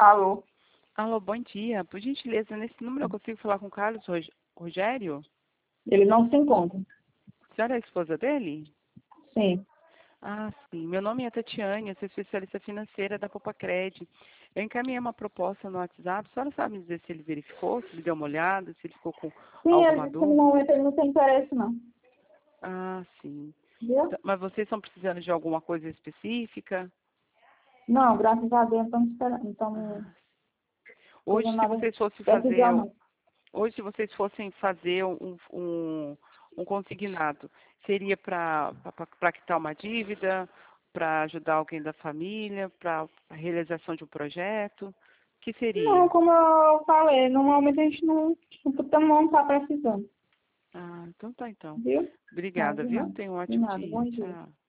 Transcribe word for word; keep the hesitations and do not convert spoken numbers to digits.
Alô? Alô, bom dia. Por gentileza, nesse número eu consigo falar com o Carlos Rog- Rogério? Ele não se encontra. A senhora é a esposa dele? Sim. Ah, sim. Meu nome é Tatiane, eu sou especialista financeira da Popacred. Eu encaminhei uma proposta no WhatsApp. A senhora sabe me dizer se ele verificou, se ele deu uma olhada, se ele ficou com Sim, ele alguma disse que no dúvida? momento ele não tem interesse, não. Ah, sim. Viu? Então, mas vocês estão precisando de alguma coisa específica? Não, graças a Deus, estamos esperando. Não estamos Ah, hoje, fazendo se nada vocês fossem fazer, decisão. hoje, se vocês fossem fazer um, um, um consignado, seria para quitar uma dívida, para ajudar alguém da família, para a realização de um projeto? O que Não, seria? como eu falei, normalmente a gente não não está precisando. Ah, então tá então. Viu? Não, Obrigada, de viu? nada. Tenha um De ótimo nada. dia. Bom dia. Tchau.